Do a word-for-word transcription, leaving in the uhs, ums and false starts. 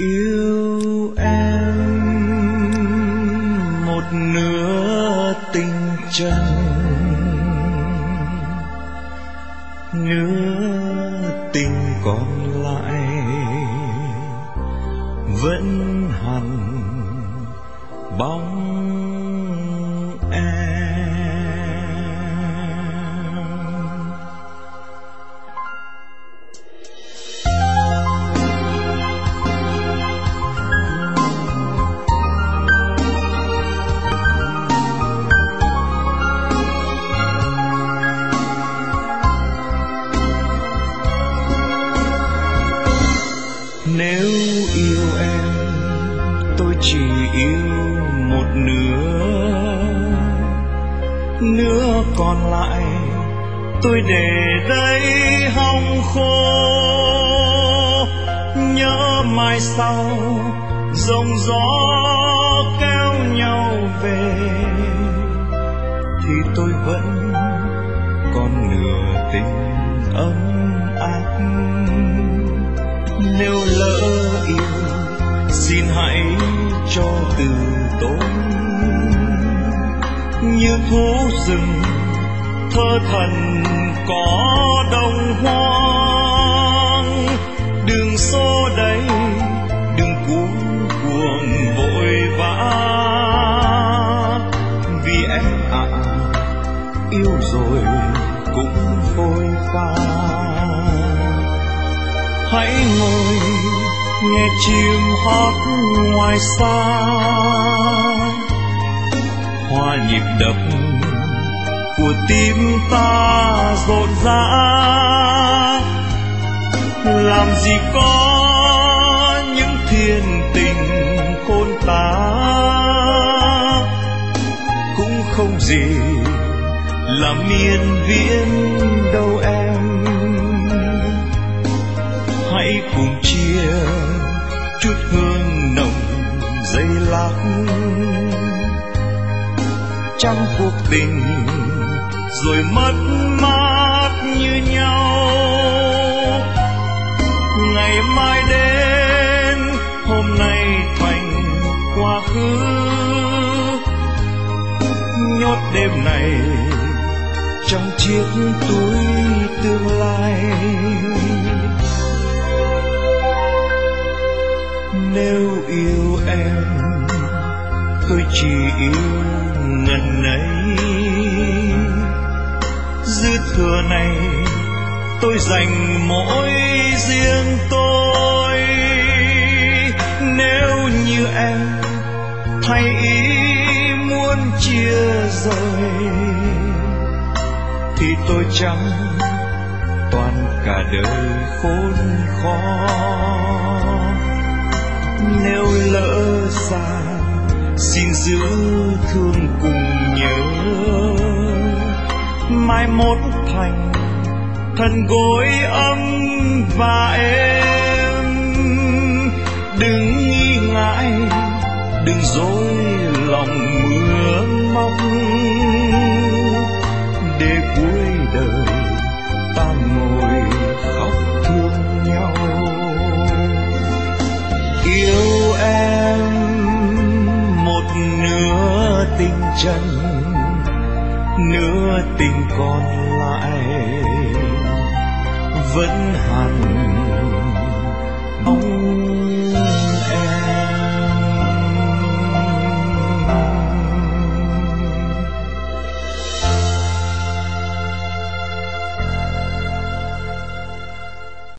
Yêu em một nửa tình trần, nửa tình còn lại vẫn hằn bóng em. Nếu yêu em, tôi chỉ yêu một nửa, nửa còn lại tôi để đây hong khô. Nhớ mai sau giông gió kéo nhau về, thì tôi vẫn còn nửa tình ấm áp. Nếu lỡ yêu, xin hãy cho từ tôi như thú rừng thơ thần có đồng hoang. Đường xô đây, đừng cuống cuồng vội vã, vì em ạ à, yêu rồi cũng phôi pha. Hãy ngồi nghe chim hót ngoài xa, hòa nhịp đập của tim ta rộn rã. Làm gì có những thiên tình khôn tả, cũng không gì là miên viễn đâu em. Hãy cùng chia chút hương nồng giây lát trong cuộc tình, rồi mất mát như nhau. Ngày mai đến, hôm nay thành quá khứ, nhốt đêm này trong chiếc túi tương lai. Nếu yêu em, tôi chỉ yêu ngần ấy. Dư thừa này tôi dành mỗi riêng tôi. Nếu như em thay ý muốn chia rời, thì tôi chẳng toàn cả đời khốn khó. Nếu lỡ xa, xin giữ thương cùng nhớ. Mai mốt thành thân gối ấm và êm. Đừng nghi ngại, đừng dối lòng mưa móc, để cuối đời ta ngồi khóc thương nhau. Yêu em một nửa tình trần, nửa tình còn lại vẫn hằn bóng